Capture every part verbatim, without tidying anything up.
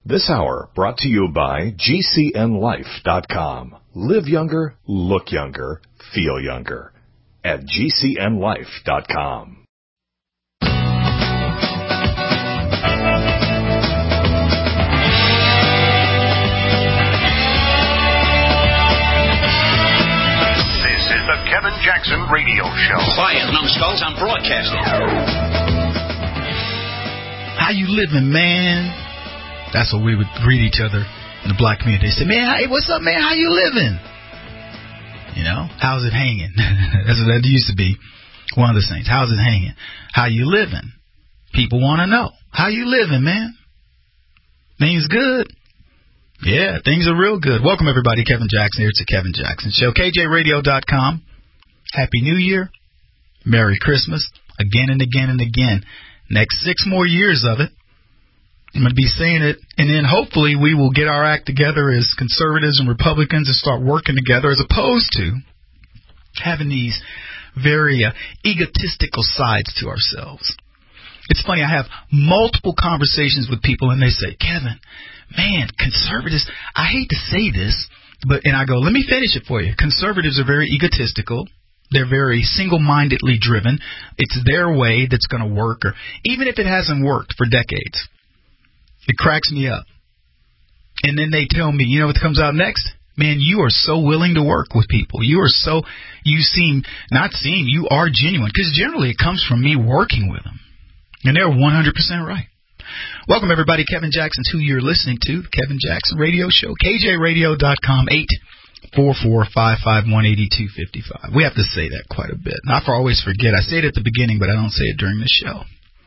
This hour brought to you by G C N life dot com. Live younger, look younger, feel younger at G C N life dot com. Kevin Jackson Radio Show. Quiet, numbskulls, I'm broadcasting. How you living, man? That's what we would greet each other in the black community. They say, man, hey, what's up, man? How you living? You know, how's it hanging? That's what that used to be. One of the things. How's it hanging? How you living? People want to know. How you living, man? Things good? Yeah, things are real good. Welcome, everybody. Kevin Jackson here. It's the Kevin Jackson Show. K J radio dot com. Happy New Year. Merry Christmas. Again and again and again. Next six more years of it. I'm going to be saying it. And then hopefully we will get our act together as conservatives and Republicans and start working together as opposed to having these very uh, egotistical sides to ourselves. It's funny. I have multiple conversations with people and they say, Kevin, man, conservatives, I hate to say this, but, and I go, let me finish it for you. Conservatives are very egotistical. They're very single-mindedly driven. It's their way that's going to work, or even if it hasn't worked for decades. It cracks me up. And then they tell me, you know what comes out next? Man, you are so willing to work with people. You are so, you seem, not seem, you are genuine. Because generally it comes from me working with them. And they're one hundred percent right. Welcome, everybody. Kevin Jackson's who you're listening to. The Kevin Jackson Radio Show. K J radio dot com, eight four four, five five one, eight two five five. We have to say that quite a bit. I always forget. I say it at the beginning, but I don't say it during the show.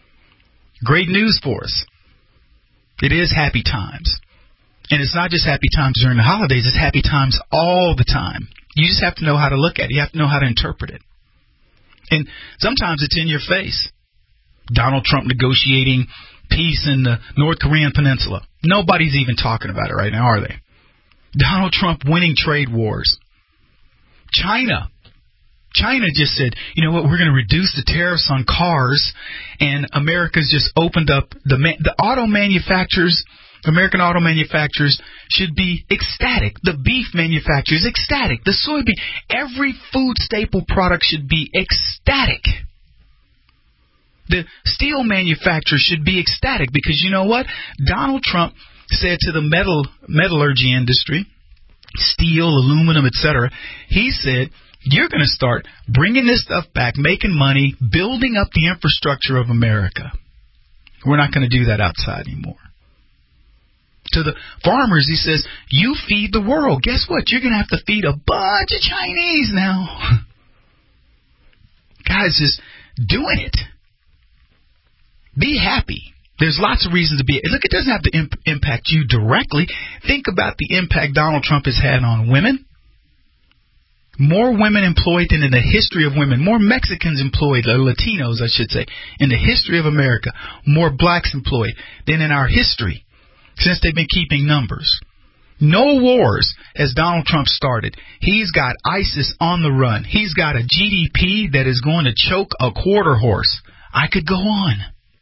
Great news for us. It is happy times. And it's not just happy times during the holidays. It's happy times all the time. You just have to know how to look at it. You have to know how to interpret it. And sometimes it's in your face. Donald Trump negotiating peace in the North Korean peninsula. Nobody's even talking about it right now, are they? Donald Trump winning trade wars. China. China just said, you know what, we're going to reduce the tariffs on cars, and America's just opened up, the the auto manufacturers, American auto manufacturers should be ecstatic. The beef manufacturers, ecstatic. The soybean, every food staple product should be ecstatic. The steel manufacturers should be ecstatic because you know what? Donald Trump said to the metal metallurgy industry, steel, aluminum, et cetera, he said, you're going to start bringing this stuff back, making money, building up the infrastructure of America. We're not going to do that outside anymore. To the farmers, he says, you feed the world. Guess what? You're going to have to feed a bunch of Chinese now. Guys, just doing it. Be happy. There's lots of reasons to be. Look, it doesn't have to imp- impact you directly. Think about the impact Donald Trump has had on women. More women employed than in the history of women. More Mexicans employed, or Latinos, I should say, in the history of America. More blacks employed than in our history since they've been keeping numbers. No wars as Donald Trump started. He's got ISIS on the run. He's got a G D P that is going to choke a quarter horse. I could go on.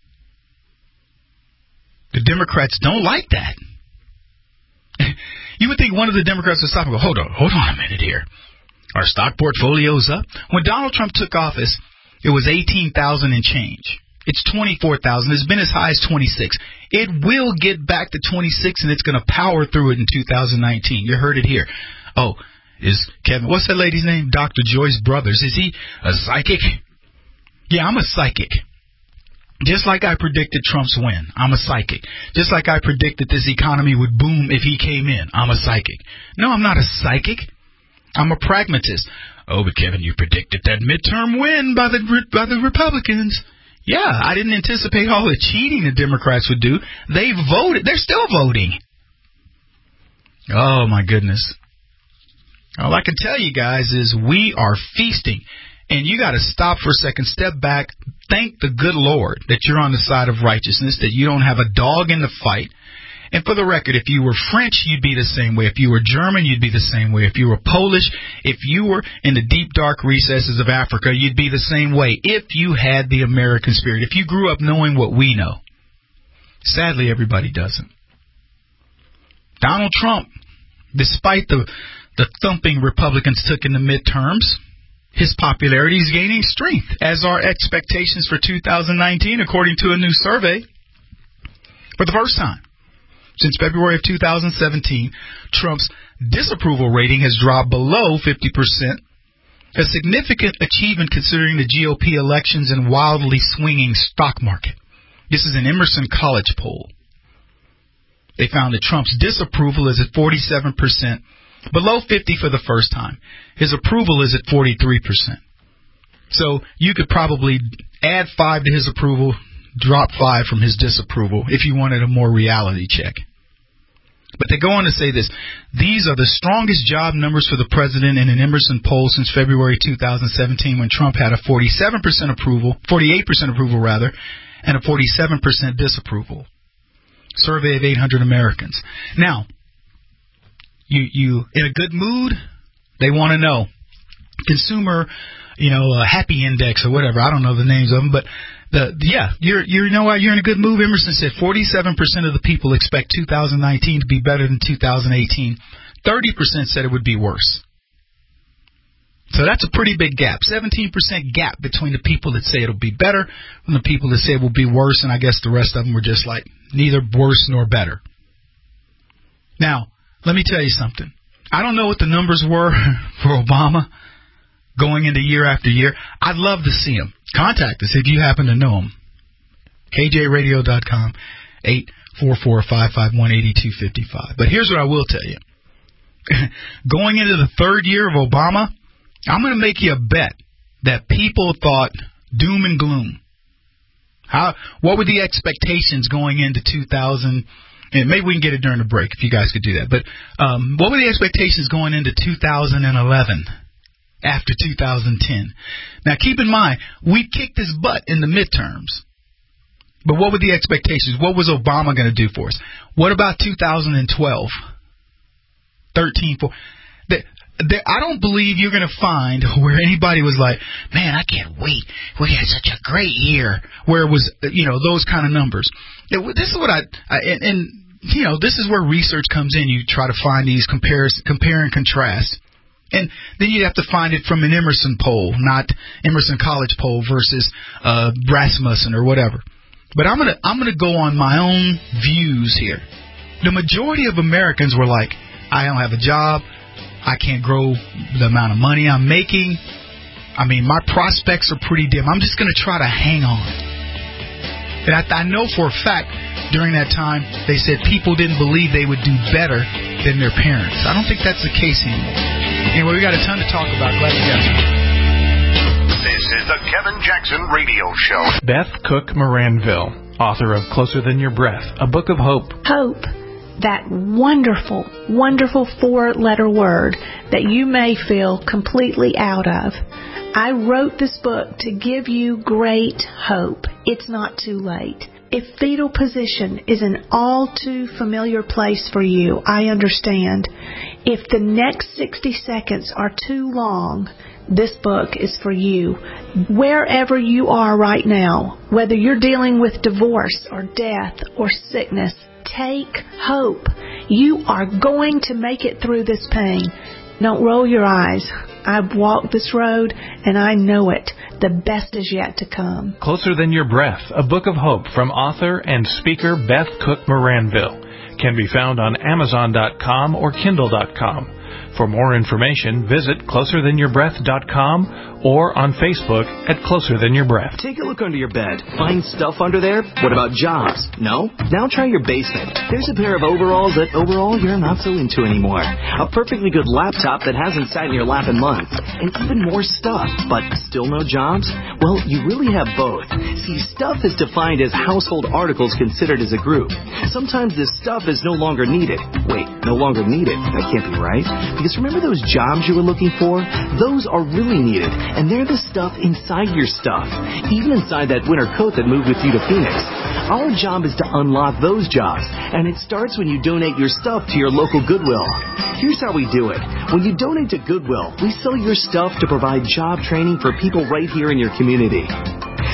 The Democrats don't like that. You would think one of the Democrats would stop and go, hold on, hold on a minute here. Our stock portfolio's up. When Donald Trump took office, it was eighteen thousand and change. It's twenty-four thousand. It's been as high as twenty-six. It will get back to twenty-six, and it's going to power through it in two thousand nineteen. You heard it here. Oh, is Kevin, what's that lady's name? Doctor Joyce Brothers. Is he a psychic? Yeah, I'm a psychic. Just like I predicted Trump's win, I'm a psychic. Just like I predicted this economy would boom if he came in, I'm a psychic. No, I'm not a psychic. I'm a pragmatist. Oh, but Kevin, you predicted that midterm win by the by the Republicans. Yeah, I didn't anticipate all the cheating the Democrats would do. They voted. They're still voting. Oh, my goodness. All I can tell you guys is we are feasting. And you got to stop for a second, step back, thank the good Lord that you're on the side of righteousness, that you don't have a dog in the fight. And for the record, if you were French, you'd be the same way. If you were German, you'd be the same way. If you were Polish, if you were in the deep, dark recesses of Africa, you'd be the same way if you had the American spirit, if you grew up knowing what we know. Sadly, everybody doesn't. Donald Trump, despite the, the thumping Republicans took in the midterms, his popularity is gaining strength, as are expectations for two thousand nineteen, according to a new survey. For the first time since February of two thousand seventeen, Trump's disapproval rating has dropped below fifty percent, a significant achievement considering the G O P elections and wildly swinging stock market. This is an Emerson College poll. They found that Trump's disapproval is at forty-seven percent, below fifty for the first time. His approval is at forty-three percent. So you could probably add five to his approval, drop five from his disapproval if you wanted a more reality check. But they go on to say this: these are the strongest job numbers for the president in an Emerson poll since February two thousand seventeen, when Trump had a forty-seven percent approval, forty-eight percent approval rather, and a forty-seven percent disapproval. Survey of eight hundred Americans. Now, you you in a good mood? They want to know. Consumer, you know, uh, happy index or whatever. I don't know the names of them, but the yeah, you're you know what? You're in a good mood. Emerson said forty-seven percent of the people expect two thousand nineteen to be better than two thousand eighteen. thirty percent said it would be worse. So that's a pretty big gap. seventeen percent gap between the people that say it'll be better and the people that say it will be worse, and I guess the rest of them were just like neither worse nor better. Now, let me tell you something. I don't know what the numbers were for Obama going into year after year. I'd love to see them. Contact us if you happen to know them. K J radio dot com, eight four four, five five one, eight two five five. But here's what I will tell you. Going into the third year of Obama, I'm going to make you a bet that people thought doom and gloom. How? What were the expectations going into two thousand? And maybe we can get it during the break if you guys could do that. But um, what were the expectations going into two thousand eleven after two thousand ten? Now, keep in mind, we kicked his butt in the midterms. But what were the expectations? What was Obama going to do for us? What about two thousand twelve, thirteen, fourteen? The, There, I don't believe you're going to find where anybody was like, man, I can't wait. We had such a great year, where it was, you know, those kind of numbers. It, this is what I, I and, and, you know, this is where research comes in. You try to find these compares, compare and contrast. And then you have to find it from an Emerson poll, not Emerson College poll versus uh, Rasmussen or whatever. But I'm going to I'm going to go on my own views here. The majority of Americans were like, I don't have a job. I can't grow the amount of money I'm making. I mean, my prospects are pretty dim. I'm just going to try to hang on. And I, I know for a fact during that time they said people didn't believe they would do better than their parents. I don't think that's the case anymore. Anyway, we got a ton to talk about. Glad you got it. This is the Kevin Jackson Radio Show. Beth Cook Moranville, author of Closer Than Your Breath, a book of hope. Hope. That wonderful, wonderful four-letter word that you may feel completely out of. I wrote this book to give you great hope. It's not too late. If fetal position is an all too familiar place for you, I understand. If the next sixty seconds are too long, this book is for you. Wherever you are right now, whether you're dealing with divorce or death or sickness, take hope. You are going to make it through this pain. Don't roll your eyes. I've walked this road, and I know it. The best is yet to come. Closer Than Your Breath, a book of hope from author and speaker Beth Cook Moranville. Can be found on Amazon dot com or Kindle dot com. For more information, visit closer than your breath dot com or on Facebook at Closer Than Your Breath. Take a look under your bed. Find stuff under there? What about jobs? No? Now try your basement. There's a pair of overalls that overall you're not so into anymore. A perfectly good laptop that hasn't sat in your lap in months. And even more stuff, but still no jobs? Well, you really have both. See, stuff is defined as household articles considered as a group. Sometimes this stuff is no longer needed. Wait, no longer needed? That can't be right. Because remember those jobs you were looking for? Those are really needed, and they're the stuff inside your stuff, even inside that winter coat that moved with you to Phoenix. Our job is to unlock those jobs, and it starts when you donate your stuff to your local Goodwill. Here's how we do it. When you donate to Goodwill, we sell your stuff to provide job training for people right here in your community.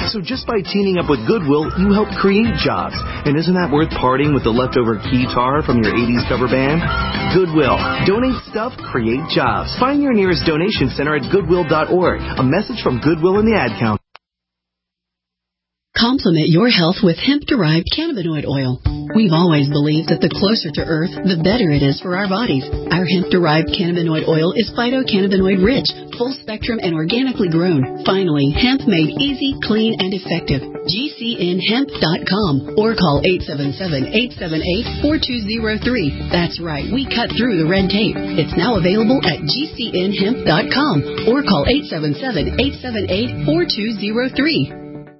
So just by teaming up with Goodwill, you help create jobs. And isn't that worth parting with the leftover guitar from your eighties cover band? Goodwill. Donate stuff, create jobs. Find your nearest donation center at goodwill dot org. A message from Goodwill in the ad count. Complement your health with hemp-derived cannabinoid oil. We've always believed that the closer to Earth, the better it is for our bodies. Our hemp-derived cannabinoid oil is phytocannabinoid-rich, full-spectrum, and organically grown. Finally, hemp made easy, clean, and effective. G C N hemp dot com or call eight seven seven, eight seven eight, four two zero three. That's right, we cut through the red tape. It's now available at G C N hemp dot com or call eight seven seven, eight seven eight, four two zero three.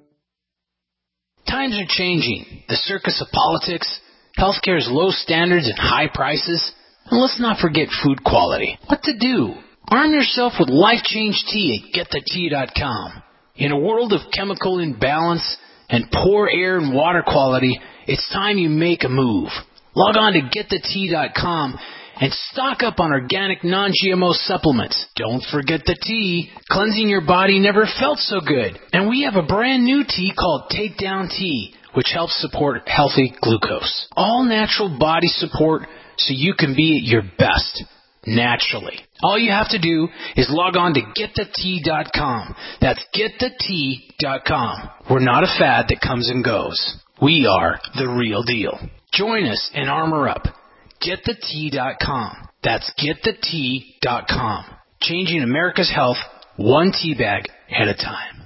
Times are changing. The circus of politics, healthcare's low standards and high prices, and let's not forget food quality. What to do? Arm yourself with Life Change Tea at get the tea dot com. In a world of chemical imbalance and poor air and water quality, it's time you make a move. Log on to get the tea dot com and stock up on organic non-G M O supplements. Don't forget the tea. Cleansing your body never felt so good. And we have a brand new tea called Take Down Tea, which helps support healthy glucose. All natural body support so you can be at your best, naturally. All you have to do is log on to get the tea dot com. That's get the tea dot com. We're not a fad that comes and goes. We are the real deal. Join us and armor up. get the tea dot com. That's get the tea dot com. Changing America's health one tea bag at a time.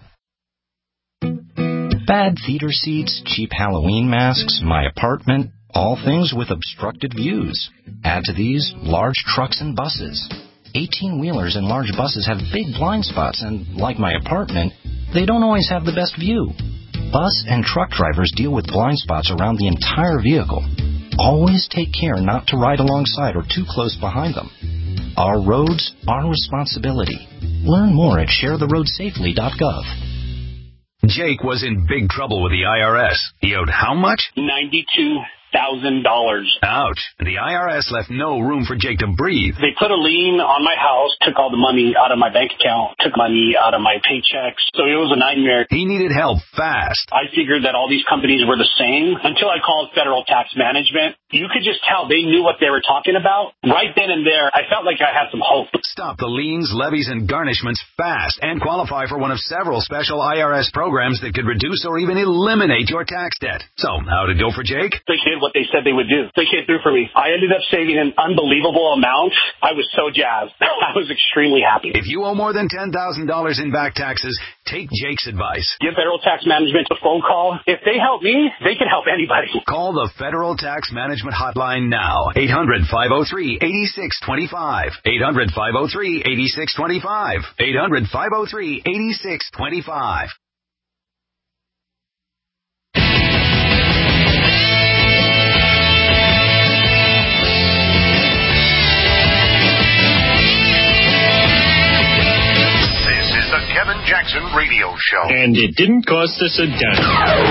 Bad theater seats, cheap Halloween masks, my apartment, all things with obstructed views. Add to these large trucks and buses. eighteen-wheelers and large buses have big blind spots, and like my apartment, they don't always have the best view. Bus and truck drivers deal with blind spots around the entire vehicle. Always take care not to ride alongside or too close behind them. Our roads, our responsibility. Learn more at share the road safely dot gov. Jake was in big trouble with the I R S. He owed how much? ninety-two thousand dollars. Ouch. The I R S left no room for Jake to breathe. They put a lien on my house, took all the money out of my bank account, took money out of my paychecks. So it was a nightmare. He needed help fast. I figured that all these companies were the same until I called Federal Tax Management. You could just tell they knew what they were talking about. Right then and there, I felt like I had some hope. Stop the liens, levies, and garnishments fast and qualify for one of several special I R S programs that could reduce or even eliminate your tax debt. So, how'd it go for Jake? They did what they said they would do. They came through for me. I ended up saving an unbelievable amount. I was so jazzed. I was extremely happy. If you owe more than ten thousand dollars in back taxes, take Jake's advice. Give Federal Tax Management a phone call. If they help me, they can help anybody. Call the Federal Tax Management Hotline now. eight hundred, five oh three, eight six two five. eight hundred, five oh three, eight six two five. eight hundred, five oh three, eight six two five. The Kevin Jackson Radio Show. And it didn't cost us a dime.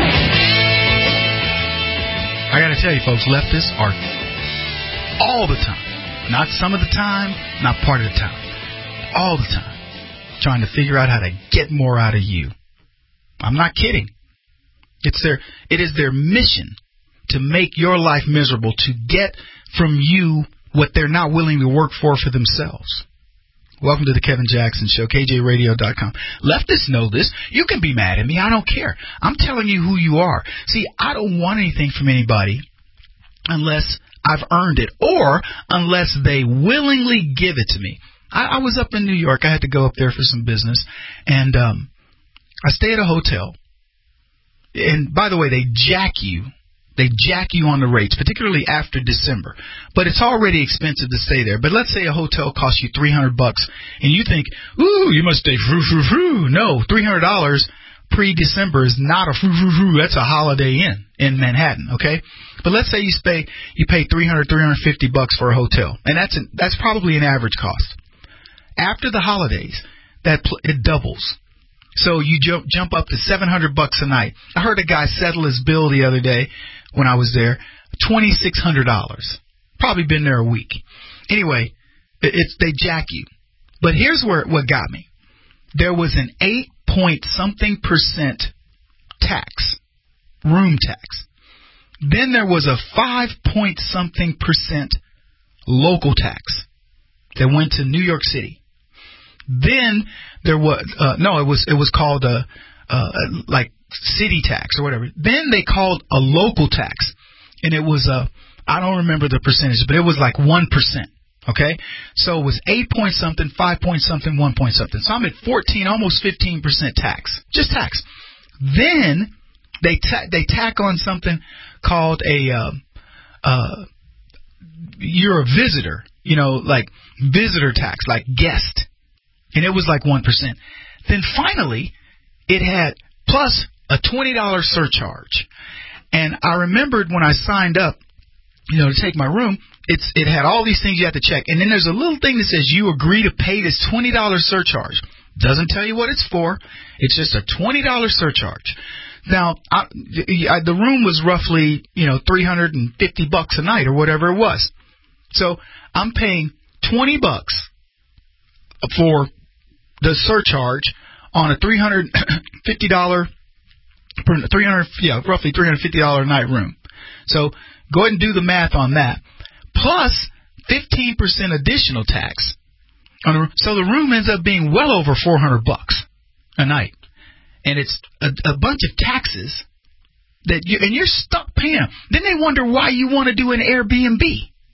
I got to tell you, folks, leftists are all the time, not some of the time, not part of the time, all the time, trying to figure out how to get more out of you. I'm not kidding. It's their, it is their mission to make your life miserable, to get from you what they're not willing to work for for themselves. Welcome to the Kevin Jackson Show, K J radio dot com. Leftists know this. You can be mad at me. I don't care. I'm telling you who you are. See, I don't want anything from anybody unless I've earned it or unless they willingly give it to me. I, I was up in New York. I had to go up there for some business, and um, I stay at a hotel. And, by the way, they jack you. They jack you on the rates, particularly after December. But it's already expensive to stay there. But let's say a hotel costs you three hundred bucks, and you think, ooh, you must stay frou frou frou. No, three hundred dollars pre-December is not a frou frou frou. That's a Holiday Inn in Manhattan, okay? But let's say you pay you pay three hundred, three hundred fifty bucks for a hotel, and that's an, that's probably an average cost. After the holidays, that pl- it doubles. So you jump jump up to seven hundred bucks a night. I heard a guy settle his bill the other day when I was there, twenty-six hundred dollars. Probably been there a week. Anyway, it, it's they jack you. But here's where what got me. There was an eight point something percent tax, room tax. Then there was a five point something percent local tax that went to New York City. Then there was uh, no, it was it was called a uh, like city tax or whatever. Then they called a local tax, and it was a I don't remember the percentage, but it was like one percent. Okay, so it was eight point something, five point something, one point something. So I'm at fourteen, almost fifteen percent tax, just tax. Then they ta- they tack on something called a uh, uh, you're a visitor, you know, like visitor tax, like guest. And it was like one percent. Then finally, it had plus a twenty dollars surcharge. And I remembered when I signed up, you know, to take my room, it's it had all these things you have to check. And then there's a little thing that says you agree to pay this twenty dollars surcharge. Doesn't tell you what it's for. It's just a twenty dollars surcharge. Now, I, the room was roughly, you know, three hundred fifty bucks a night or whatever it was. So I'm paying twenty bucks for the surcharge on a three hundred fifty dollars, three hundred, yeah, roughly three hundred fifty dollars a night room. So go ahead and do the math on that. Plus fifteen percent additional tax. On the, so the room ends up being well over four hundred bucks a night. And it's a, a bunch of taxes that you, and you're stuck paying them. Then they wonder why you want to do an Airbnb.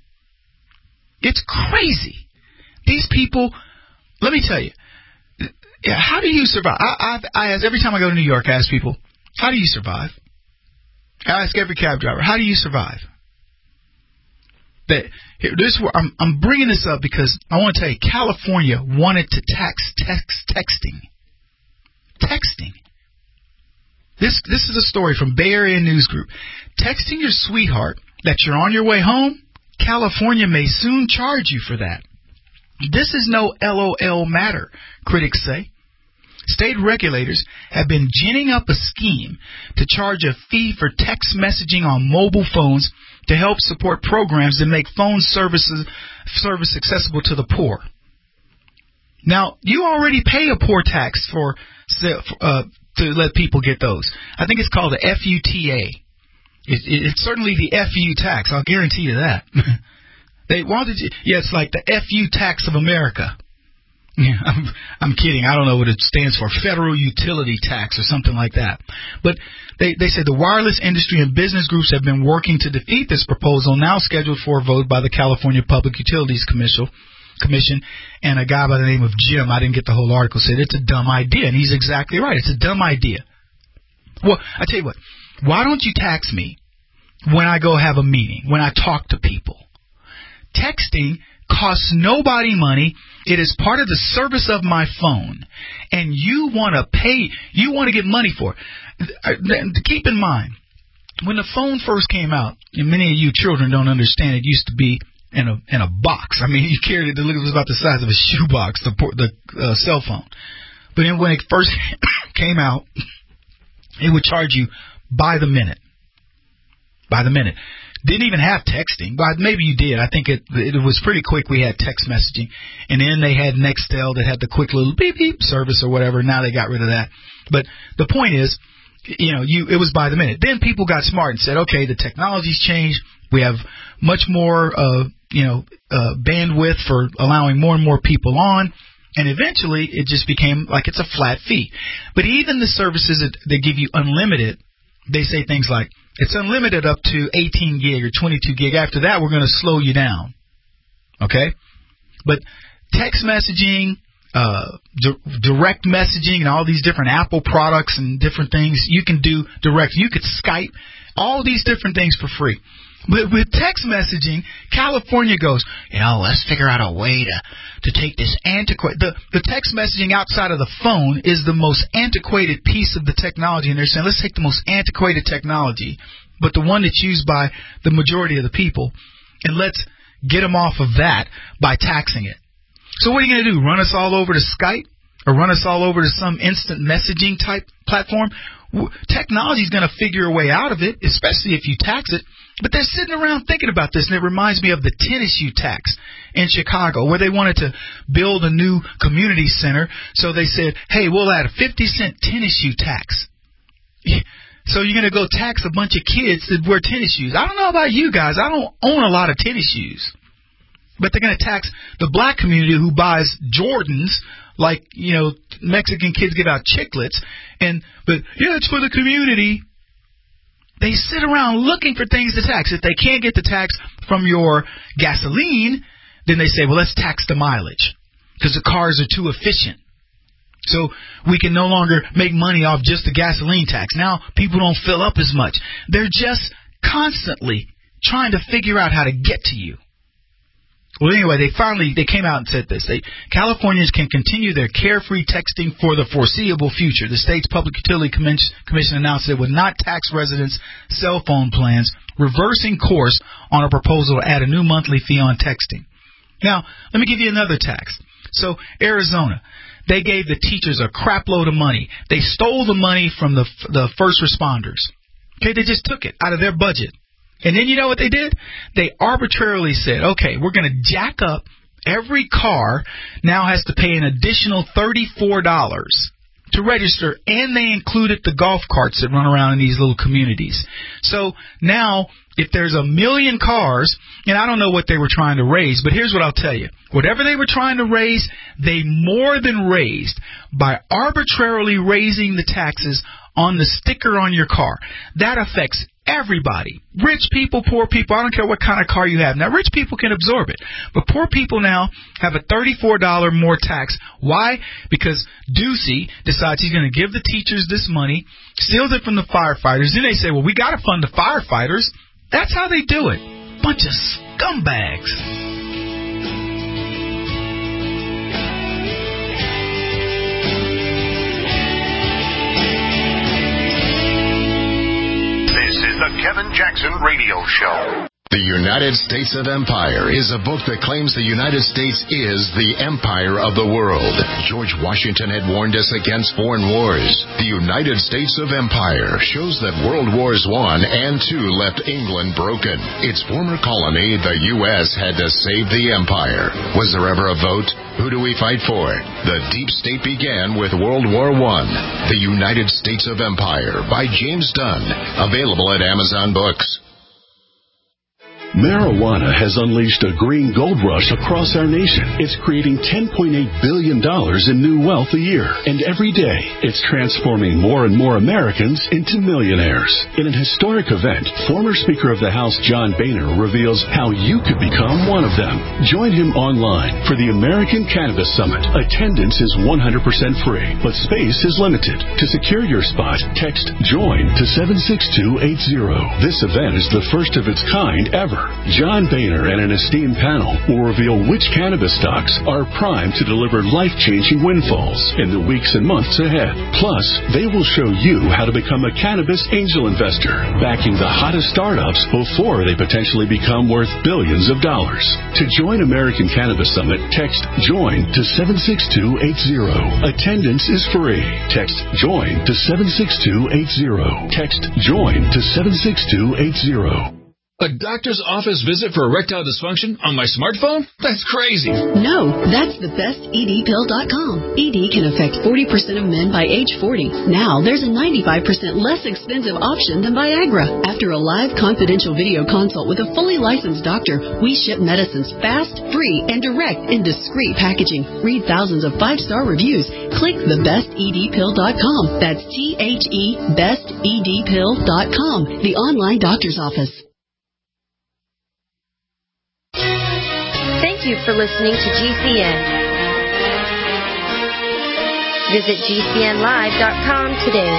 It's crazy. These people, let me tell you, yeah, how do you survive? I, I, I ask every time I go to New York, I ask people, how do you survive? I ask every cab driver, how do you survive? That here, this I'm, I'm bringing this up because I want to tell you, California wanted to tax text texting. Texting. This this is a story from Bay Area News Group. Texting your sweetheart that you're on your way home, California may soon charge you for that. This is no LOL matter, critics say. State regulators have been ginning up a scheme to charge a fee for text messaging on mobile phones to help support programs that make phone services service accessible to the poor. Now, you already pay a poor tax for uh, to let people get those. I think it's called the F U T A. It, it, it's certainly the F U tax. I'll guarantee you that. They wanted you, yeah, it's like the F U tax of America. Yeah, I'm, I'm kidding. I don't know what it stands for. Federal Utility Tax or something like that. But they, they said the wireless industry and business groups have been working to defeat this proposal, now scheduled for a vote by the California Public Utilities Commission. Commission, and a guy by the name of Jim, I didn't get the whole article, said it's a dumb idea, and he's exactly right. It's a dumb idea. Well, I tell you what, why don't you tax me when I go have a meeting, when I talk to people? Texting costs nobody money. It is part of the service of my phone, and you want to pay, you want to get money for it. Keep in mind, when the phone first came out, and many of you children don't understand, it used to be in a in a box. I mean, you carried it, it was about the size of a shoebox, the the uh, cell phone. But then when it first came out, it would charge you by the minute. By the minute. Didn't even have texting. But maybe you did. I think it it was pretty quick. We had text messaging. And then they had Nextel that had the quick little beep beep service or whatever. Now they got rid of that. But the point is, you know, you it was by the minute. Then people got smart and said, okay, the technology's changed. We have much more, uh, you know, uh, bandwidth for allowing more and more people on. And eventually it just became like it's a flat fee. But even the services that they give you unlimited, they say things like, it's unlimited up to eighteen gig or twenty-two gig. After that, we're going to slow you down. Okay? But text messaging, uh, di- direct messaging, and all these different Apple products and different things, you can do direct. You could Skype, all these different things for free. But with text messaging, California goes, you know, let's figure out a way to, to take this antiquated... The, the text messaging outside of the phone is the most antiquated piece of the technology. And they're saying, let's take the most antiquated technology, but the one that's used by the majority of the people, and let's get them off of that by taxing it. So what are you going to do, run us all over to Skype? Or run us all over to some instant messaging type platform? Technology is going to figure a way out of it, especially if you tax it. But they're sitting around thinking about this, and it reminds me of the tennis shoe tax in Chicago, where they wanted to build a new community center. So they said, hey, we'll add a fifty cent tennis shoe tax. So you're going to go tax a bunch of kids that wear tennis shoes. I don't know about you guys. I don't own a lot of tennis shoes. But they're going to tax the black community who buys Jordans like, you know, Mexican kids give out chiclets. And, but, yeah, it's for the community. They sit around looking for things to tax. If they can't get the tax from your gasoline, then they say, well, let's tax the mileage because the cars are too efficient. So we can no longer make money off just the gasoline tax. Now people don't fill up as much. They're just constantly trying to figure out how to get to you. Well, anyway, they finally they came out and said this. They, Californians can continue their carefree texting for the foreseeable future. The state's Public Utility Commission announced it would not tax residents' cell phone plans, reversing course on a proposal to add a new monthly fee on texting. Now, let me give you another tax. So, Arizona. They gave the teachers a crap load of money. They stole the money from the the first responders. Okay, they just took it out of their budget. And then you know what they did? They arbitrarily said, okay, we're going to jack up. Every car now has to pay an additional thirty-four dollars to register, and they included the golf carts that run around in these little communities. So now, if there's a million cars, and I don't know what they were trying to raise, but here's what I'll tell you. Whatever they were trying to raise, they more than raised by arbitrarily raising the taxes on the sticker on your car. That affects everybody. Rich people, poor people, I don't care what kind of car you have. Now, rich people can absorb it, but poor people now have a thirty-four dollars more tax. Why? Because Ducey decides he's going to give the teachers this money, steals it from the firefighters. Then they say, well, we got to fund the firefighters. That's how they do it. Bunch of scumbags. This is the Kevin Jackson Radio Show. The United States of Empire is a book that claims the United States is the empire of the world. George Washington had warned us against foreign wars. The United States of Empire shows that World Wars One and Two left England broken. Its former colony, the U S, had to save the empire. Was there ever a vote? Who do we fight for? The deep state began with World War One. The United States of Empire by James Dunn. Available at Amazon Books. Marijuana has unleashed a green gold rush across our nation. It's creating ten point eight billion dollars in new wealth a year. And every day, it's transforming more and more Americans into millionaires. In an historic event, former Speaker of the House John Boehner reveals how you could become one of them. Join him online for the American Cannabis Summit. Attendance is one hundred percent free, but space is limited. To secure your spot, text JOIN to seven six two eight zero. This event is the first of its kind ever. John Boehner and an esteemed panel will reveal which cannabis stocks are primed to deliver life-changing windfalls in the weeks and months ahead. Plus, they will show you how to become a cannabis angel investor, backing the hottest startups before they potentially become worth billions of dollars. To join American Cannabis Summit, text JOIN to seven six two eight zero. Attendance is free. Text JOIN to seven six two eight zero. Text JOIN to seven six two eight zero. A doctor's office visit for erectile dysfunction on my smartphone? That's crazy. No, that's the best E D pill dot com. E D can affect forty percent of men by age forty. Now, there's a ninety-five percent less expensive option than Viagra. After a live confidential video consult with a fully licensed doctor, we ship medicines fast, free, and direct in discreet packaging. Read thousands of five-star reviews. Click the best E D pill dot com. That's T H E best E D pill dot com, the online doctor's office. Thank you for listening to G C N. Visit G C N live dot com today.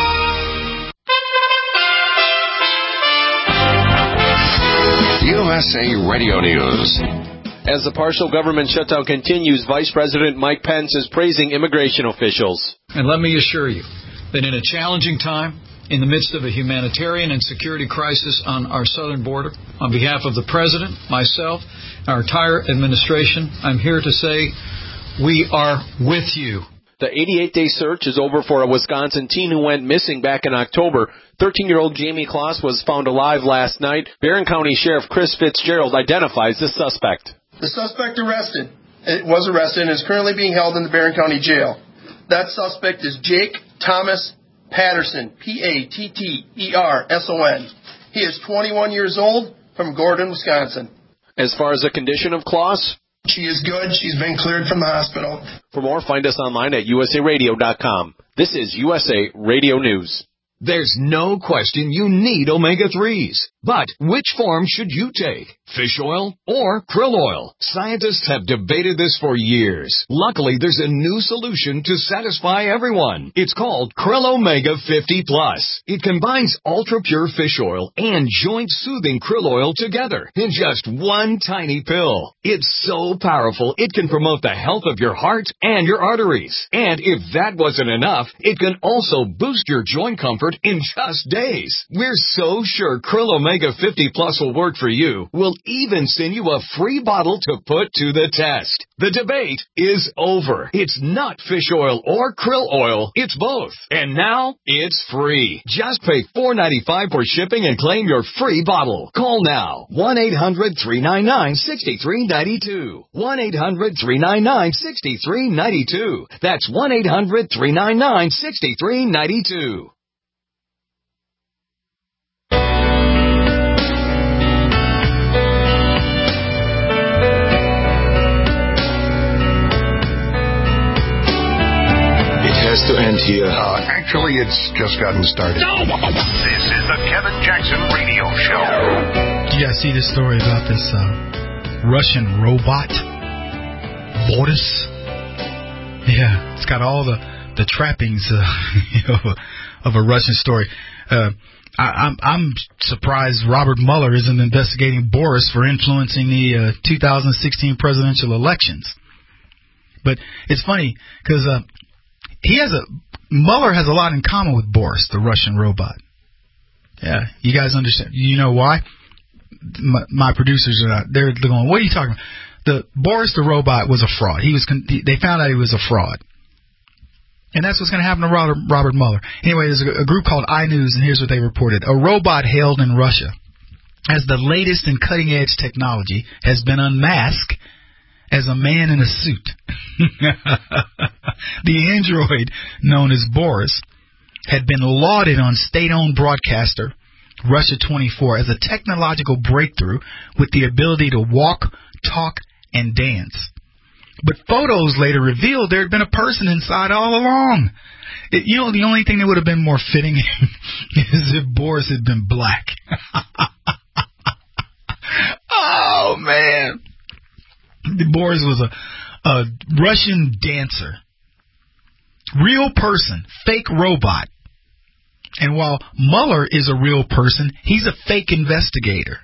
U S A Radio News. As the partial government shutdown continues, Vice President Mike Pence is praising immigration officials. And let me assure you that in a challenging time, in the midst of a humanitarian and security crisis on our southern border, on behalf of the President, myself, our entire administration, I'm here to say we are with you. The eighty-eight day search is over for a Wisconsin teen who went missing back in October. thirteen-year-old Jamie Kloss was found alive last night. Barron County Sheriff Chris Fitzgerald identifies the suspect. The suspect arrested, it was arrested and is currently being held in the Barron County Jail. That suspect is Jake Thomas Patterson, P A T T E R S O N. He is twenty-one years old, from Gordon, Wisconsin. As far as the condition of Klaus? She is good. She's been cleared from the hospital. For more, find us online at U S A radio dot com. This is U S A Radio News. There's no question you need omega threes. But which form should you take? Fish oil or krill oil? Scientists have debated this for years. Luckily, there's a new solution to satisfy everyone. It's called Krill Omega fifty plus. It combines ultra-pure fish oil and joint-soothing krill oil together in just one tiny pill. It's so powerful, it can promote the health of your heart and your arteries. And if that wasn't enough, it can also boost your joint comfort in just days. We're so sure Krill Omega fifty plus will work for you. We'll even send you a free bottle to put to the test. The debate is over. It's not fish oil or krill oil. It's both. And now it's free. Just pay four dollars and ninety-five cents for shipping and claim your free bottle. Call now. one eight hundred three nine nine six three nine two. one eight hundred three nine nine six three nine two. That's one eight hundred three nine nine six three nine two. Has to end here. Uh, actually, it's just gotten started. This is the Kevin Jackson Radio Show. Do you guys see this story about this uh, Russian robot, Boris? Yeah, it's got all the the trappings uh, you know, of a Russian story. Uh, I, I'm I'm surprised Robert Mueller isn't investigating Boris for influencing the uh, two thousand sixteen presidential elections. But it's funny because. Uh, He has a Mueller has a lot in common with Boris, the Russian robot. Yeah, you guys understand? You know why? My, my producers are not. They're going. What are you talking about? The Boris the robot was a fraud. He was. They found out he was a fraud, and that's what's going to happen to Robert, Robert Mueller. Anyway, there's a, a group called iNews, and here's what they reported: a robot hailed in Russia as the latest in cutting-edge technology has been unmasked as a man in a suit. The android, known as Boris, had been lauded on state-owned broadcaster Russia twenty-four as a technological breakthrough with the ability to walk, talk, and dance. But photos later revealed there had been a person inside all along. It, you know, the only thing that would have been more fitting is if Boris had been black. Oh, man. Boris was a, a Russian dancer. Real person, fake robot. And while Mueller is a real person, he's a fake investigator.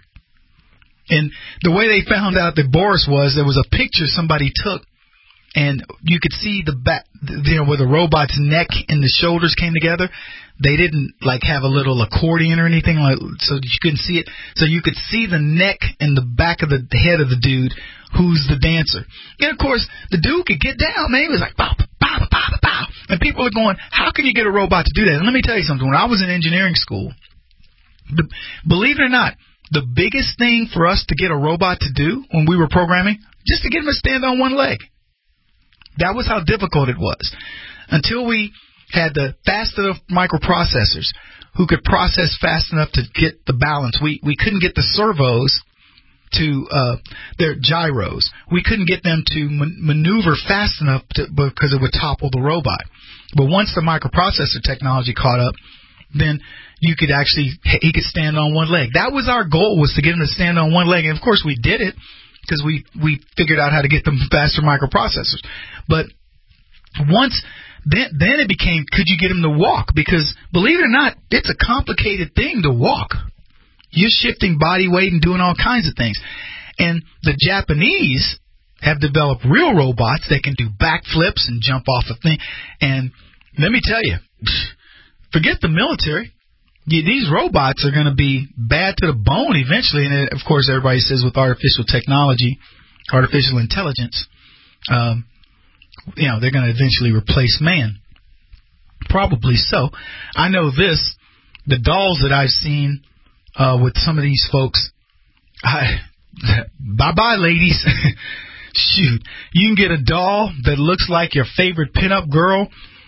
And the way they found out that Boris was, there was a picture somebody took, and you could see the back, you know, where the robot's neck and the shoulders came together. They didn't like have a little accordion or anything, like so you couldn't see it. So you could see the neck and the back of the head of the dude who's the dancer. And of course, the dude could get down, man. He was like, bow, bow, bow, bow. And people are going, how can you get a robot to do that? And let me tell you something. When I was in engineering school, the, believe it or not, the biggest thing for us to get a robot to do when we were programming, just to get him to stand on one leg. That was how difficult it was. Until we had the fast enough microprocessors who could process fast enough to get the balance. We we couldn't get the servos to uh, their gyros. We couldn't get them to man- maneuver fast enough to, because it would topple the robot. But once the microprocessor technology caught up, then you could actually, he could stand on one leg. That was our goal, was to get him to stand on one leg. And of course we did it because we, we figured out how to get them faster microprocessors. But once, then, then it became, could you get him to walk? Because believe it or not, it's a complicated thing to walk. You're shifting body weight and doing all kinds of things. And the Japanese have developed real robots that can do backflips and jump off a thing. And let me tell you, forget the military. These robots are going to be bad to the bone eventually. And of course, everybody says with artificial technology, artificial intelligence, um, you know, they're going to eventually replace man. Probably so. I know this, the dolls that I've seen uh, with some of these folks, I, bye-bye, ladies. Shoot, you can get a doll that looks like your favorite pinup girl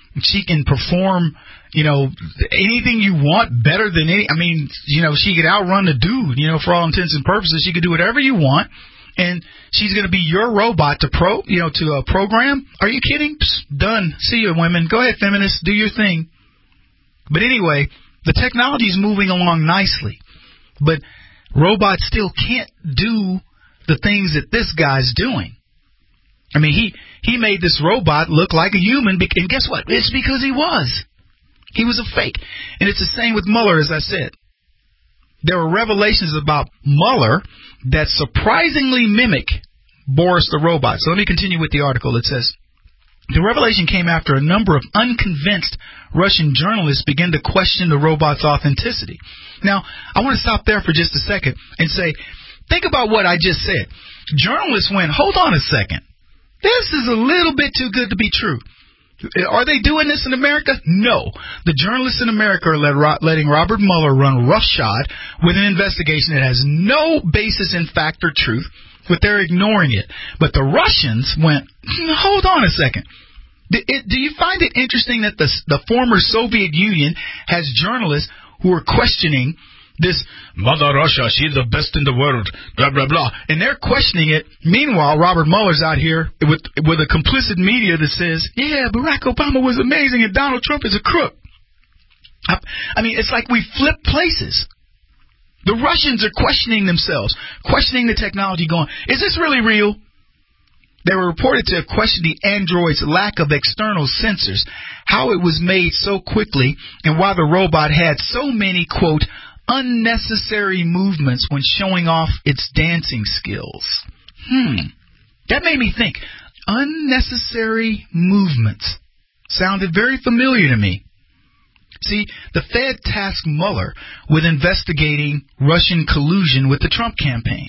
She can perform, you know, anything you want better than any. I mean, you know, she could outrun the dude, you know, for all intents and purposes. She could do whatever you want. And she's going to be your robot to pro, you know, to a program. Are you kidding? Psst, done. See you, women. Go ahead, feminists. Do your thing. But anyway, the technology is moving along nicely. But robots still can't do the things that this guy's doing. I mean, he, he made this robot look like a human. And guess what? It's because he was. He was a fake. And it's the same with Mueller, as I said. There were revelations about Mueller that surprisingly mimic Boris the robot. So let me continue with the article. It says, the revelation came after a number of unconvinced Russian journalists began to question the robot's authenticity. Now, I want to stop there for just a second and say, think about what I just said. Journalists went, hold on a second. This is a little bit too good to be true. Are they doing this in America? No. The journalists in America are let, letting Robert Mueller run roughshod with an investigation that has no basis in fact or truth, but they're ignoring it. But the Russians went, hold on a second. Do, it, do you find it interesting that the, the former Soviet Union has journalists who are questioning this Mother Russia, she's the best in the world, blah, blah, blah. And they're questioning it. Meanwhile, Robert Mueller's out here with with a complicit media that says, yeah, Barack Obama was amazing and Donald Trump is a crook. I, I mean, it's like we flip places. The Russians are questioning themselves, questioning the technology, going, is this really real? They were reported to have questioned the android's lack of external sensors, how it was made so quickly, and why the robot had so many, quote, unnecessary movements when showing off its dancing skills. Hmm. That made me think. Unnecessary movements. Sounded very familiar to me. See, the Fed tasked Mueller with investigating Russian collusion with the Trump campaign.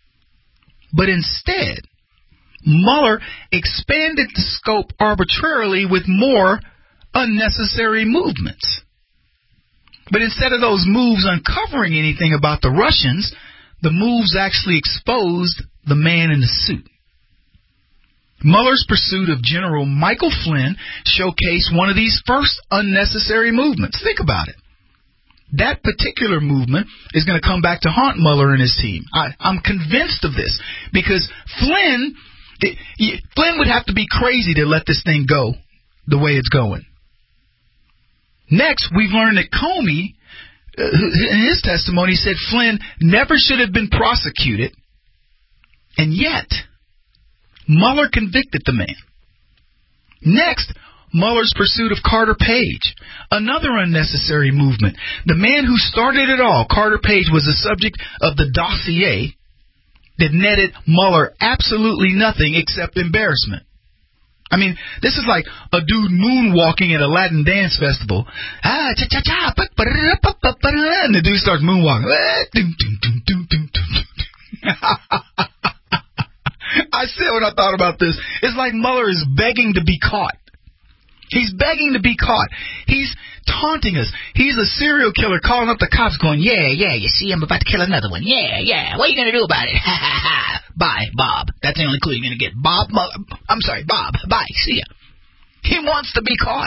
But instead, Mueller expanded the scope arbitrarily with more unnecessary movements. But instead of those moves uncovering anything about the Russians, the moves actually exposed the man in the suit. Mueller's pursuit of General Michael Flynn showcased one of these first unnecessary movements. Think about it. That particular movement is going to come back to haunt Mueller and his team. I, I'm convinced of this because Flynn, it, Flynn would have to be crazy to let this thing go the way it's going. Next, we've learned that Comey, uh, in his testimony, said Flynn never should have been prosecuted, and yet Mueller convicted the man. Next, Mueller's pursuit of Carter Page, another unnecessary movement. The man who started it all, Carter Page, was the subject of the dossier that netted Mueller absolutely nothing except embarrassment. I mean, this is like a dude moonwalking at a Latin dance festival. Ah, cha cha cha, and the dude starts moonwalking. I said when I thought about this, it's like Mueller is begging to be caught. He's begging to be caught. He's taunting us. He's a serial killer calling up the cops going, yeah, yeah, you see, I'm about to kill another one. Yeah, yeah, what are you going to do about it? Ha, ha, ha. Bye, Bob. That's the only clue you're going to get. Bob, I'm sorry, Bob. Bye, see ya. He wants to be caught.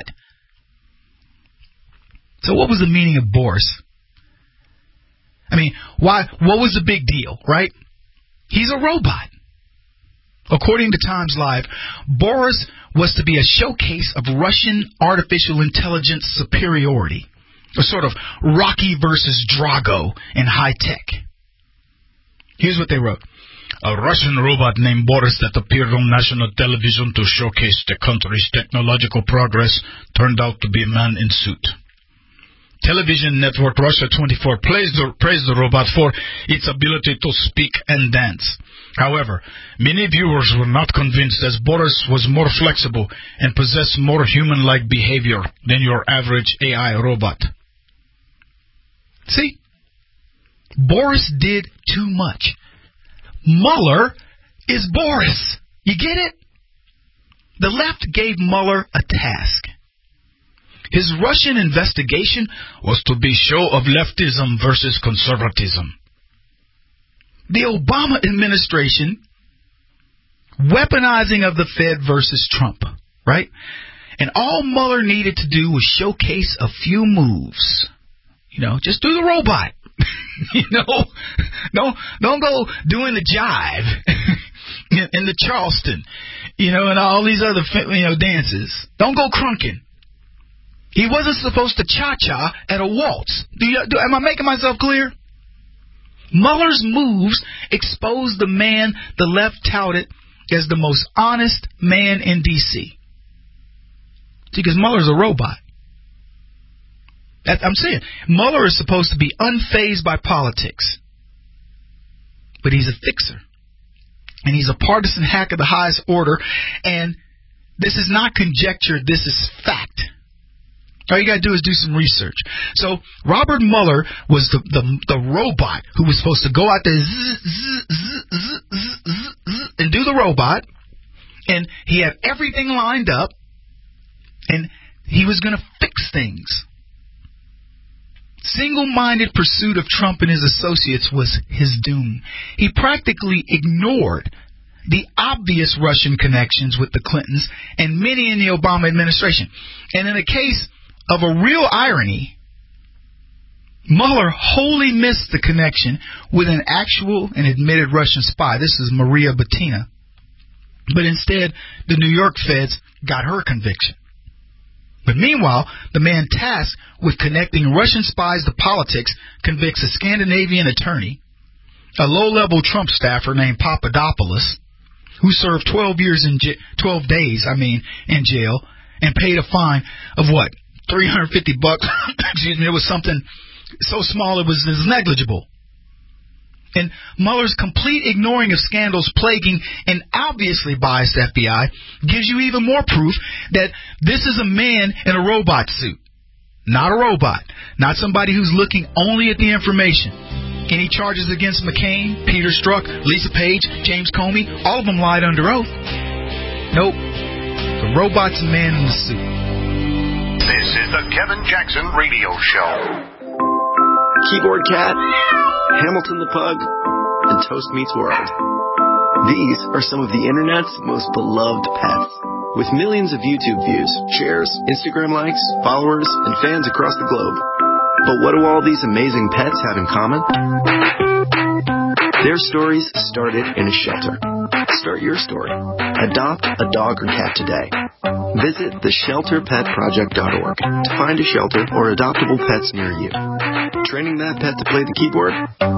So what was the meaning of Boris? I mean, why? What was the big deal, right? He's a robot. According to Times Live, Boris was to be a showcase of Russian artificial intelligence superiority, a sort of Rocky versus Drago in high tech. Here's what they wrote. A Russian robot named Boris that appeared on national television to showcase the country's technological progress turned out to be a man in suit. Television network Russia twenty-four praised the, praised the robot for its ability to speak and dance. However, many viewers were not convinced as Boris was more flexible and possessed more human-like behavior than your average A I robot. See? Boris did too much. Mueller is Boris. You get it? The left gave Mueller a task. His Russian investigation was to be show of leftism versus conservatism. The Obama administration weaponizing of the Fed versus Trump, right? And all Mueller needed to do was showcase a few moves. You know, just do the robot. you know, don't, don't go doing the jive and the Charleston, you know, and all these other, you know, dances. Don't go crunking. He wasn't supposed to cha-cha at a waltz. Do you, do, am I making myself clear? Mueller's moves exposed the man the left touted as the most honest man in D C. See, because Mueller's a robot. That, I'm saying, Mueller is supposed to be unfazed by politics. But he's a fixer. And he's a partisan hack of the highest order. And this is not conjecture, this is fact. All you got to do is do some research. So Robert Mueller was the, the, the robot who was supposed to go out there zzz, zzz, zzz, zzz, zzz, zzz, and do the robot. And he had everything lined up. And he was going to fix things. Single-minded pursuit of Trump and his associates was his doom. He practically ignored the obvious Russian connections with the Clintons and many in the Obama administration. And in a case of a real irony, Mueller wholly missed the connection with an actual and admitted Russian spy. This is Maria Butina. But instead, the New York feds got her conviction. But meanwhile, the man tasked with connecting Russian spies to politics convicts a Scandinavian attorney, a low-level Trump staffer named Papadopoulos, who served twelve years in j- twelve days, I mean, in jail, and paid a fine of what, three hundred fifty bucks? Excuse me, it was something so small it was, it was negligible. And Mueller's complete ignoring of scandals plaguing an obviously biased F B I gives you even more proof that this is a man in a robot suit. Not a robot. Not somebody who's looking only at the information. Any charges against McCain, Peter Strzok, Lisa Page, James Comey, all of them lied under oath. Nope. The robot's a man in the suit. This is the Kevin Jackson Radio Show. Keyboard Cat, Hamilton the Pug, and Toast Meets World. These are some of the internet's most beloved pets. With millions of YouTube views, shares, Instagram likes, followers, and fans across the globe. But what do all these amazing pets have in common? Their stories started in a shelter. Start your story. Adopt a dog or cat today. Visit the shelter pet project dot org to find a shelter or adoptable pets near you. Training that pet to play the keyboard?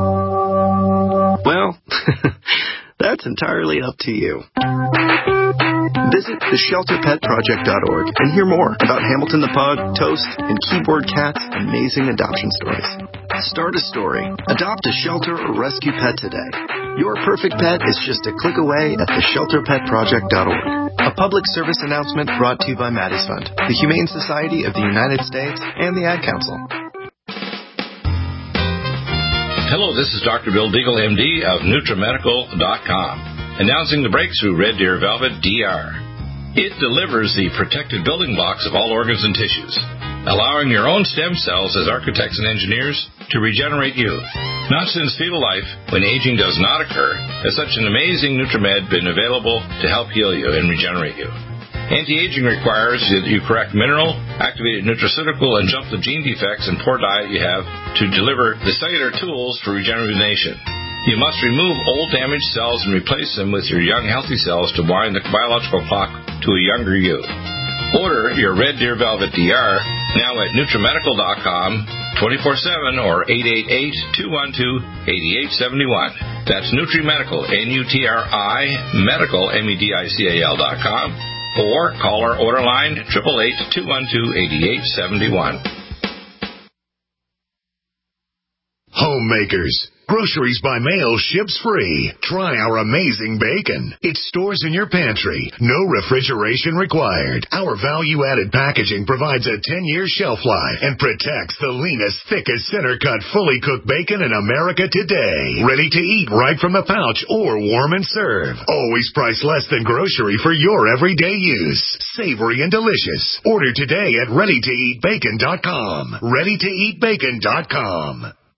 Well, that's entirely up to you. Visit the shelter pet project dot org and hear more about Hamilton the Pug, Toast, and Keyboard Cat's amazing adoption stories. Start a story. Adopt a shelter or rescue pet today. Your perfect pet is just a click away at the shelter pet project dot org. A public service announcement brought to you by Maddie's Fund, the Humane Society of the United States, and the Ad Council. Hello, this is Doctor Bill Deagle, M D of NutriMedical dot com, announcing the breakthrough Red Deer Velvet D R. It delivers the protected building blocks of all organs and tissues, allowing your own stem cells as architects and engineers to regenerate you. Not since fetal life, when aging does not occur, has such an amazing NutriMed been available to help heal you and regenerate you. Anti-aging requires that you correct mineral, activated nutraceutical, and jump the gene defects and poor diet you have to deliver the cellular tools for rejuvenation. You must remove old damaged cells and replace them with your young healthy cells to wind the biological clock to a younger you. Order your Red Deer Velvet D R now at NutriMedical dot com, twenty-four seven or eight eight eight, two one two, eight eight seven one. That's NutriMedical, N U T R I, medical, M E D I C A L dot com. Or call our order line, eight eight eight, two one two, eight eight seven one. Homemakers. Groceries by mail ships free. Try our amazing bacon. It stores in your pantry. No refrigeration required. Our value-added packaging provides a ten-year shelf life and protects the leanest, thickest, center-cut, fully cooked bacon in America today. Ready to eat right from the pouch or warm and serve. Always priced less than grocery for your everyday use. Savory and delicious. Order today at ready to eat bacon dot com. ready to eat bacon dot com.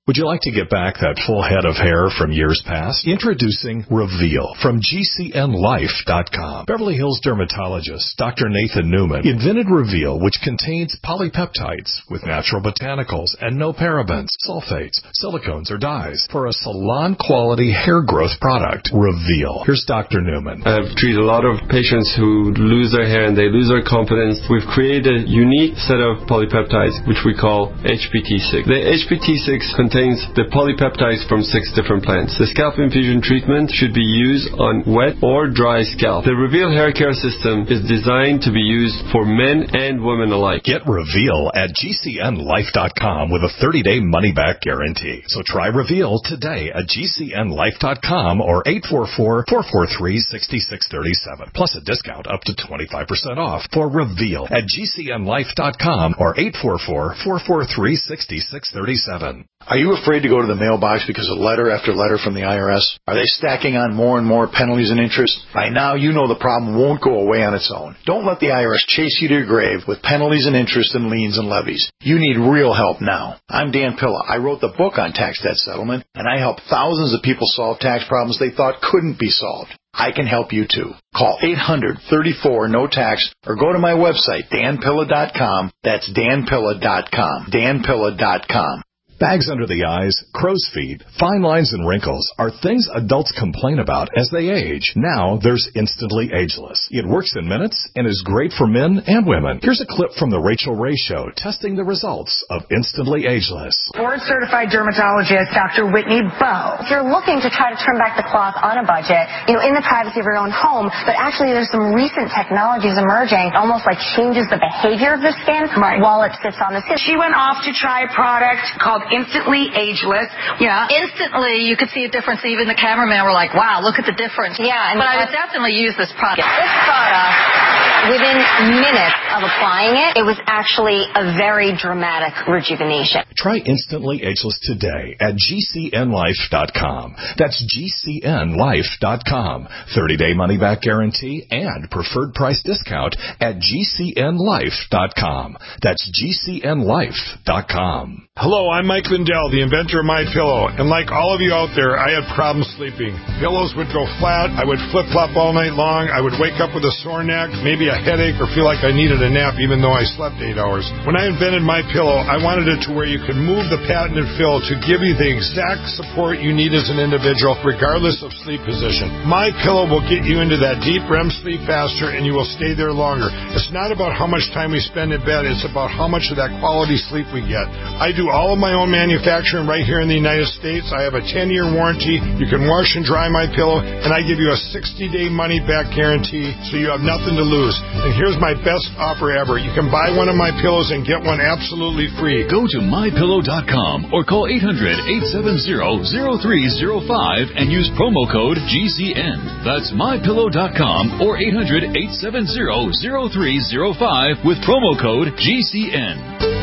Would you like to get back that full head of hair from years past? Introducing Reveal from G C N Life dot com. Beverly Hills dermatologist Doctor Nathan Newman invented Reveal, which contains polypeptides with natural botanicals and no parabens, sulfates, silicones, or dyes for a salon-quality hair growth product. Reveal. Here's Doctor Newman. I've treated a lot of patients who lose their hair and they lose their confidence. We've created a unique set of polypeptides, which we call H P T six. The H P T six contains the polypeptides from six different plants. The scalp infusion treatment should be used on wet or dry scalp. The Reveal hair care system is designed to be used for men and women alike. Get Reveal at G C N Life dot com with a thirty-day money-back guarantee. So try Reveal today at G C N Life dot com or eight four four, four four three, six six three seven. Plus a discount up to twenty-five percent off for Reveal at G C N Life dot com or eight four four, four four three, six six three seven. Are you afraid to go to the mailbox because of letter after letter from the I R S? Are they stacking on more and more penalties and interest? By now, you know the problem won't go away on its own. Don't let the I R S chase you to your grave with penalties and interest and liens and levies. You need real help now. I'm Dan Pilla. I wrote the book on tax debt settlement, and I help thousands of people solve tax problems they thought couldn't be solved. I can help you too. Call eight hundred, thirty-four, no tax or go to my website, dan pilla dot com. That's dan pilla dot com. dan pilla dot com. Bags under the eyes, crow's feet, fine lines, and wrinkles are things adults complain about as they age. Now there's Instantly Ageless. It works in minutes and is great for men and women. Here's a clip from the Rachel Ray Show testing the results of Instantly Ageless. Board-certified dermatologist Doctor Whitney Bowe. If you're looking to try to trim back the cloth on a budget, you know, in the privacy of your own home, but actually there's some recent technologies emerging, almost like changes the behavior of the skin right. while it sits on the skin. She went off to try a product called Instantly Ageless. Yeah. Instantly, you could see a difference. Even the cameraman were like, wow, look at the difference. Yeah. And but I would definitely use this product. This product, within minutes of applying it, it was actually a very dramatic rejuvenation. Try Instantly Ageless today at G C N Life dot com. That's G C N Life dot com. thirty-day money-back guarantee and preferred price discount at G C N Life dot com. That's G C N Life dot com. Hello, I'm Mike Lindell, the inventor of MyPillow, and like all of you out there, I had problems sleeping. Pillows would go flat, I would flip-flop all night long, I would wake up with a sore neck, maybe a headache, or feel like I needed a nap even though I slept eight hours. When I invented MyPillow, I wanted it to where you could move the patented fill to give you the exact support you need as an individual, regardless of sleep position. MyPillow will get you into that deep R E M sleep faster, and you will stay there longer. It's not about how much time we spend in bed, it's about how much of that quality sleep we get. I do all of my own manufacturing right here in the United States. I have a ten-year warranty. You can wash and dry my pillow, and I give you a sixty-day money-back guarantee, so you have nothing to lose. And here's my best offer ever. You can buy one of my pillows and get one absolutely free. Go to my pillow dot com or call eight hundred, eight seven zero, zero three zero five and use promo code G C N. That's my pillow dot com or eight hundred, eight seven zero, zero three zero five with promo code G C N.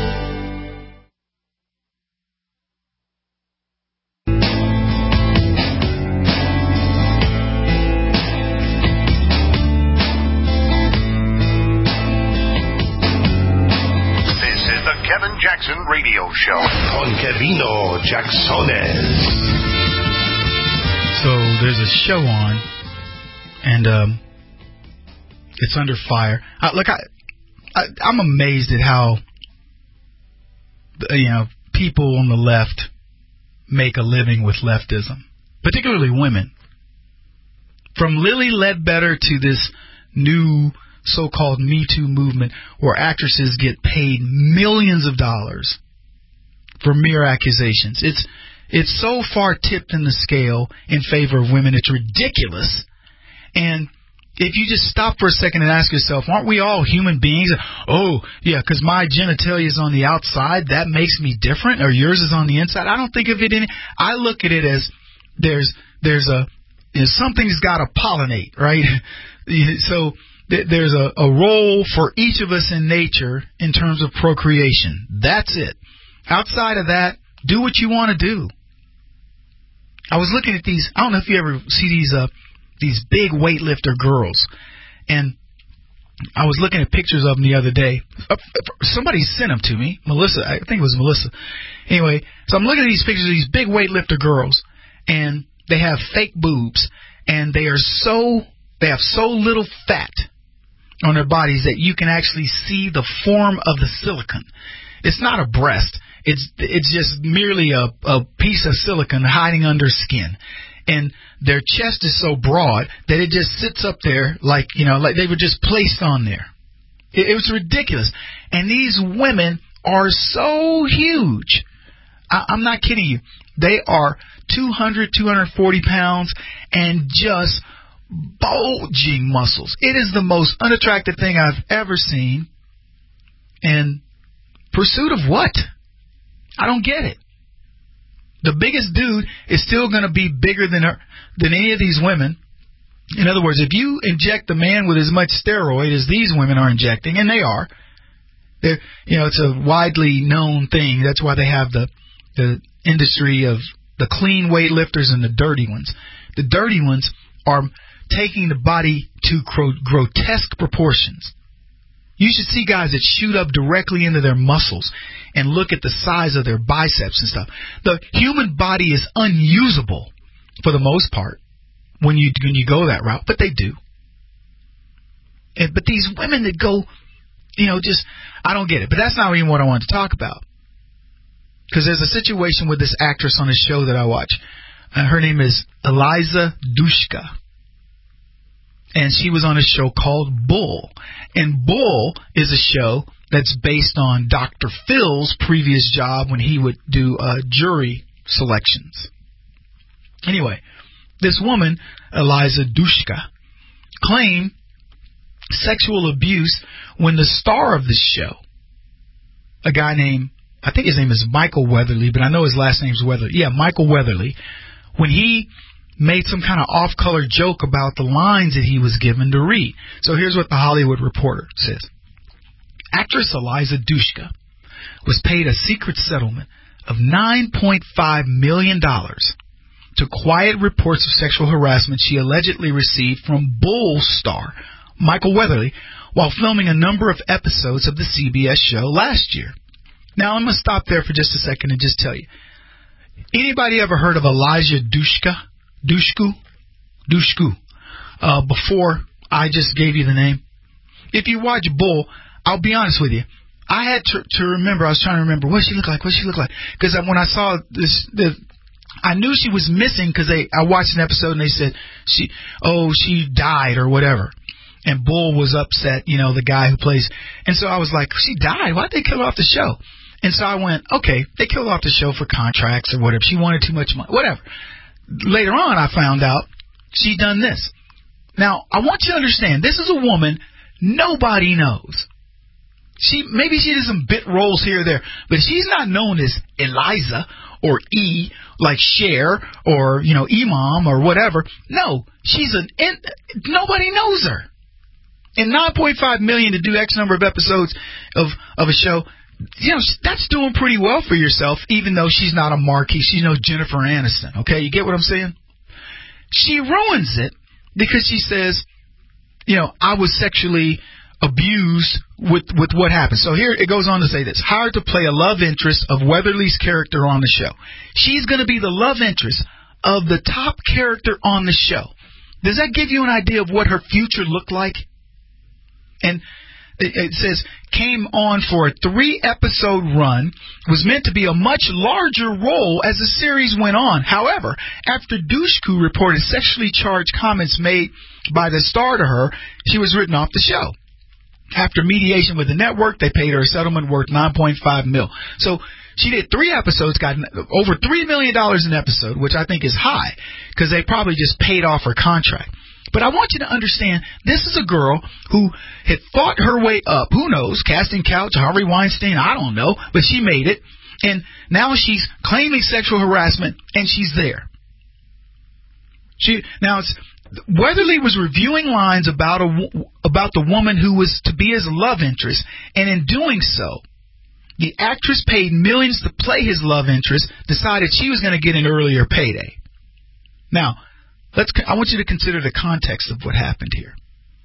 Jackson Radio Show on Kevino Jacksones. So there's a show on, and um, it's under fire. Uh, look, I, I, I'm amazed at how you know people on the left make a living with leftism, particularly women. From Lily Ledbetter to this new so-called Me Too movement where actresses get paid millions of dollars for mere accusations. It's it's so far tipped in the scale in favor of women, it's ridiculous. And if you just stop for a second and ask yourself, aren't we all human beings? Oh, yeah, because my genitalia is on the outside, that makes me different, or yours is on the inside. I don't think of it in it. I look at it as there's there's a you know, something's got to pollinate, right? So there's a, a role for each of us in nature in terms of procreation. That's it. Outside of that, do what you want to do. I was looking at these, I don't know if you ever see these uh, these big weightlifter girls. And I was looking at pictures of them the other day. Somebody sent them to me. Melissa, I think it was Melissa. Anyway, so I'm looking at these pictures of these big weightlifter girls, and they have fake boobs, and they are so they have so little fat on their bodies that you can actually see the form of the silicone. It's not a breast. It's it's just merely a, a piece of silicone hiding under skin. And their chest is so broad that it just sits up there like, you know, like they were just placed on there. It, it was ridiculous. And these women are so huge. I, I'm not kidding you. They are two hundred, two hundred forty pounds and just bulging muscles. It is the most unattractive thing I've ever seen. And pursuit of what? I don't get it. The biggest dude is still going to be bigger than her, than any of these women. In other words, if you inject a man with as much steroid as these women are injecting, and they are, they're, you know, it's a widely known thing. That's why they have the the industry of the clean weightlifters and the dirty ones. The dirty ones are taking the body to grotesque proportions. You should see guys that shoot up directly into their muscles and look at the size of their biceps and stuff. The human body is unusable for the most part when you when you go that route, but they do. And, but these women that go, you know, just, I don't get it. But that's not even what I wanted to talk about. Because there's a situation with this actress on the show that I watch. Uh, her name is Eliza Dushku. And she was on a show called Bull. And Bull is a show that's based on Doctor Phil's previous job when he would do uh, jury selections. Anyway, this woman, Eliza Dushku, claimed sexual abuse when the star of this show, a guy named, I think his name is Michael Weatherly, but I know his last name is Weatherly. Yeah, Michael Weatherly. When he made some kind of off-color joke about the lines that he was given to read. So here's what the Hollywood Reporter says. Actress Eliza Dushku was paid a secret settlement of nine point five million dollars to quiet reports of sexual harassment she allegedly received from Bull star Michael Weatherly while filming a number of episodes of the C B S show last year. Now, I'm going to stop there for just a second and just tell you. Anybody ever heard of Eliza Dushku? Dushku? Dushku. Uh, before I just gave you the name. If you watch Bull, I'll be honest with you. I had to, to remember, I was trying to remember, what she look like, what she look like. Because when I saw this, the, I knew she was missing because they, I watched an episode and they said, she, oh, she died or whatever. And Bull was upset, you know, the guy who plays. And so I was like, she died? Why'd they kill her off the show? And so I went, okay, they killed her off the show for contracts or whatever. She wanted too much money, whatever. Later on, I found out she done this. Now, I want you to understand, this is a woman nobody knows. She maybe she did some bit roles here or there, but she's not known as Eliza or E, like Cher or, you know, Imam or whatever. No, she's an, nobody knows her. And nine point five million dollars to do X number of episodes of, of a show, you know, that's doing pretty well for yourself, even though she's not a marquee. She's no Jennifer Aniston, okay? You get what I'm saying? She ruins it because she says, you know, I was sexually abused with, with what happened. So here it goes on to say this. Hired to play a love interest of Weatherly's character on the show. She's going to be the love interest of the top character on the show. Does that give you an idea of what her future looked like? And it says, came on for a three-episode run, was meant to be a much larger role as the series went on. However, after Dushku reported sexually charged comments made by the star to her, she was written off the show. After mediation with the network, they paid her a settlement worth nine point five mil. So she did three episodes, got over three million dollars an episode, which I think is high, because they probably just paid off her contract. But I want you to understand, this is a girl who had fought her way up. Who knows? Casting couch, Harvey Weinstein, I don't know. But she made it. And now she's claiming sexual harassment, and she's there. She Now, it's, Weatherly was reviewing lines about, a, about the woman who was to be his love interest. And in doing so, the actress paid millions to play his love interest, decided she was going to get an earlier payday. Now, Let's. I want you to consider the context of what happened here.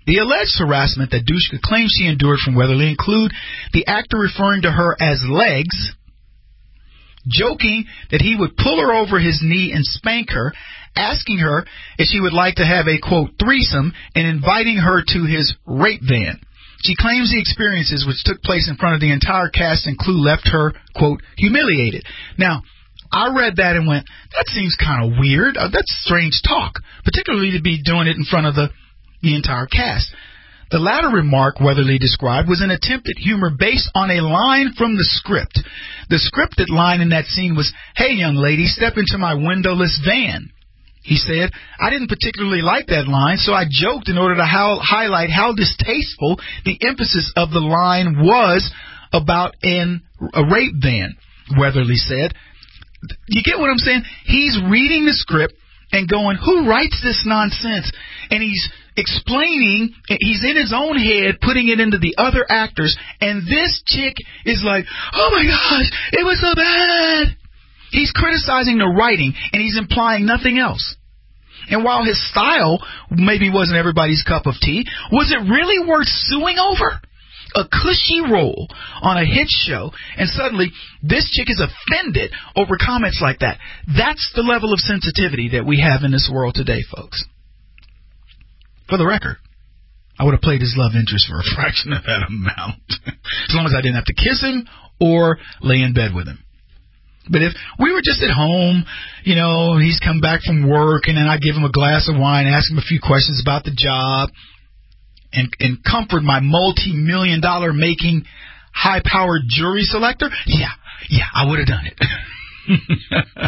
The alleged harassment that Dushka claims she endured from Weatherly include the actor referring to her as legs, joking that he would pull her over his knee and spank her, asking her if she would like to have a, quote, threesome, and inviting her to his rape van. She claims the experiences which took place in front of the entire cast and crew left her, quote, humiliated. Now, I read that and went, that seems kind of weird. Uh, that's strange talk, particularly to be doing it in front of the, the entire cast. The latter remark Weatherly described was an attempt at humor based on a line from the script. The scripted line in that scene was, "Hey, young lady, step into my windowless van." He said, "I didn't particularly like that line, so I joked in order to how, highlight how distasteful the emphasis of the line was about an, a rape van," Weatherly said. You get what I'm saying? He's reading the script and going, who writes this nonsense? And he's explaining, he's in his own head, putting it into the other actors, and this chick is like, oh my gosh, it was so bad. He's criticizing the writing, and he's implying nothing else. And while his style maybe wasn't everybody's cup of tea, was it really worth suing over? A cushy role on a hit show, and suddenly this chick is offended over comments like that. That's the level of sensitivity that we have in this world today, folks. For the record, I would have played his love interest for a fraction of that amount, as long as I didn't have to kiss him or lay in bed with him. But if we were just at home, you know, he's come back from work, and then I give him a glass of wine, ask him a few questions about the job, and, and comfort my multi-million dollar making high-powered jury selector, yeah, yeah, I would have done it.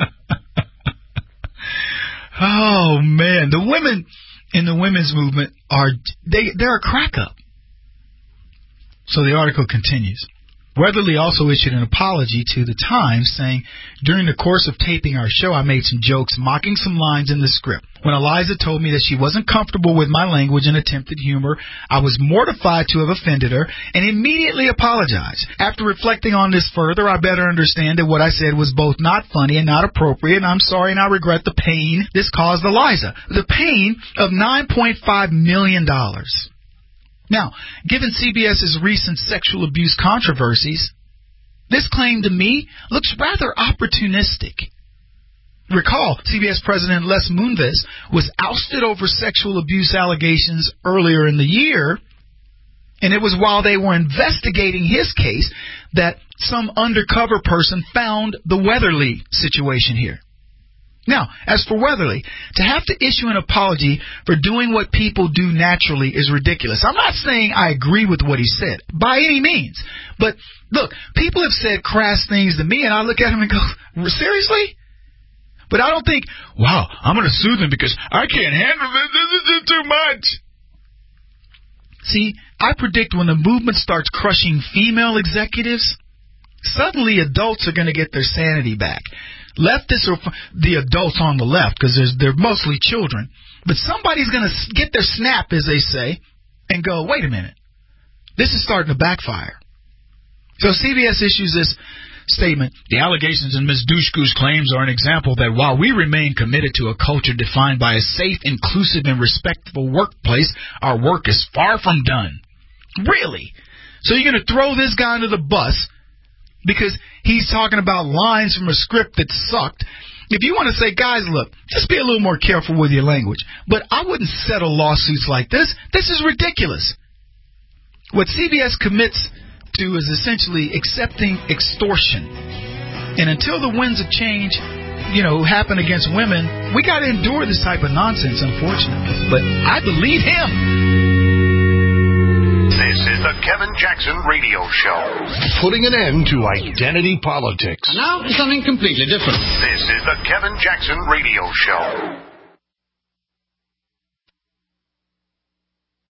Oh, man. The women in the women's movement are, they, they're a crack-up. So the article continues. Weatherly also issued an apology to the Times, saying, during the course of taping our show, I made some jokes mocking some lines in the script. When Eliza told me that she wasn't comfortable with my language and attempted humor, I was mortified to have offended her and immediately apologized. After reflecting on this further, I better understand that what I said was both not funny and not appropriate, and I'm sorry and I regret the pain this caused Eliza. The pain of nine point five million dollars. Now, given CBS's recent sexual abuse controversies, this claim to me looks rather opportunistic. Recall, C B S President Les Moonves was ousted over sexual abuse allegations earlier in the year, and it was while they were investigating his case that some undercover person found the Weatherly situation here. Now, as for Weatherly, to have to issue an apology for doing what people do naturally is ridiculous. I'm not saying I agree with what he said, by any means. But, look, people have said crass things to me, and I look at them and go, seriously? But I don't think, wow, I'm going to sue them because I can't handle this. This is just too much. See, I predict when the movement starts crushing female executives, suddenly adults are going to get their sanity back. Leftists are the adults on the left because they're mostly children. But somebody's going to get their snap, as they say, and go, wait a minute. This is starting to backfire. So C B S issues this statement. The allegations in Miz Dushku's claims are an example that while we remain committed to a culture defined by a safe, inclusive, and respectful workplace, our work is far from done. Really? So you're going to throw this guy under the bus because he's talking about lines from a script that sucked? If you want to say, guys, look, just be a little more careful with your language. But I wouldn't settle lawsuits like this. This is ridiculous. What C B S commits to is essentially accepting extortion. And until the winds of change, you know, happen against women, we got to endure this type of nonsense, unfortunately. But I believe him. This is the Kevin Jackson Radio Show. Putting an end to identity politics. Now, something completely different. This is the Kevin Jackson Radio Show.